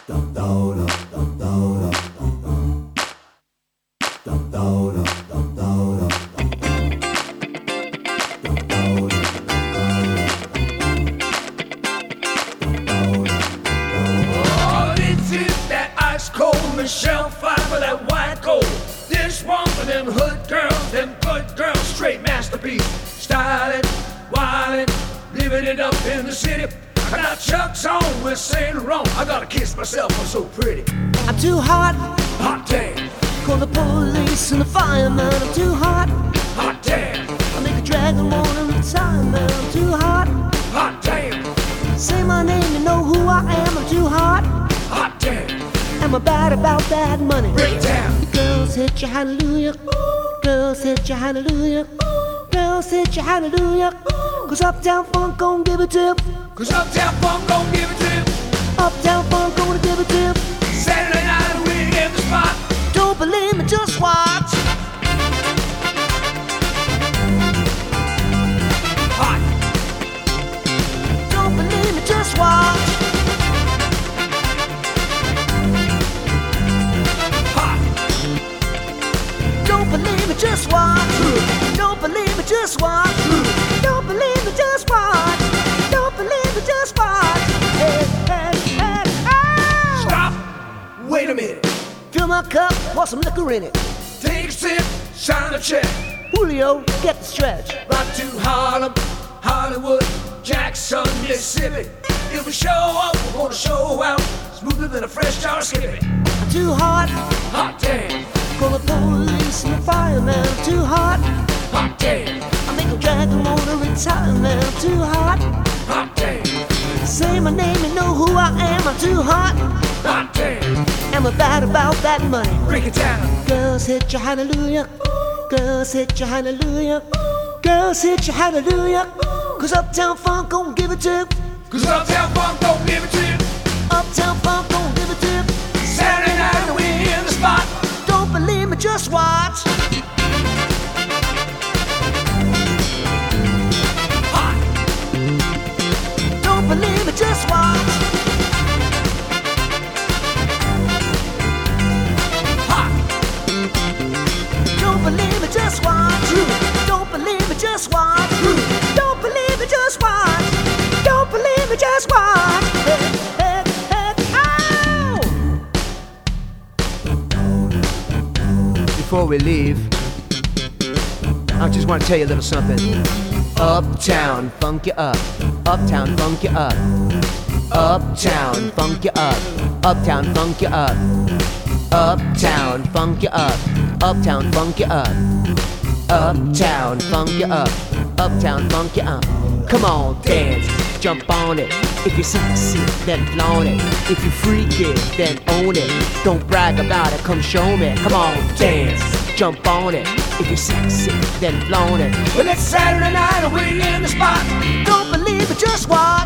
Michelle fight with that white gold. This one for them hood girls, them good girls, straight masterpiece. Styling, wildin', living it up in the city. I got Chuck's on with Saint Laurent. I gotta kiss myself, I'm so pretty. I'm too hot, hot damn. Call the police and the fireman. I'm too hot, hot damn. I make a dragon wanna retire, man. I'm too hot, hot damn. Say my name, you know who I am. I'm too hot, hot damn. Am I bad about that money? Break it down. The girls hit you hallelujah. Girls hit you hallelujah. Girls hit you hallelujah. Cause Uptown Funk gon' give it to you. Cause Uptown Funk gon' give it to you. Uptown Funk gonna give it to you. Saturday night we in the spot. Don't believe me, just watch. Hot. Don't believe me, just watch. Don't believe me, just watch. Don't believe me, just watch. Don't believe me, just watch. Don't believe me, just watch. Hey, hey, hey, oh! Stop. Wait a minute. Fill my cup, pour some liquor in it. Take a sip, sign a check. Julio, get the stretch. Right to Harlem, Hollywood, Jackson, Mississippi. If we show up, we're gonna show out. Smoother than a fresh jar of Skippy. I'm too hot, hot damn. Call the police and the fireman. I'm too hot, hot damn. I make a dragon wanna retire, man. I'm too hot, hot damn. Say my name, you know who I am. I'm too hot, hot damn. Am I bad about that money? Break it down. Girls hit you hallelujah. Girls hit you hallelujah. Girls hit you hallelujah. Cause Uptown Funk gon' give it to you. Cause Uptown Funk gon' give it to you. Uptown Funk gon' give it to you. Saturday night we in the spot. Don't believe me, just watch. Hot. Don't believe me, just watch. Hot. Don't believe me, just watch. Don't believe me, just watch. Don't believe me, just watch. Don't believe me, just watch. Hey, hey, hey, ow! Before we leave, I just want to tell you a little something. Uptown, funk you up. Uptown, funk you up. Uptown, funk you up. Uptown, funk you up. Uptown, funk you up. Uptown, funk you up. Uptown, funk you up. Uptown, funk you up. Come on, dance, jump on it. If you're sexy, then flaunt it. If you freak it, then own it. Don't brag about it, come show me. Come on, dance, jump on it. If you're sexy, then flaunt it. Well, it's Saturday night and we in the spot. Don't believe it, just watch.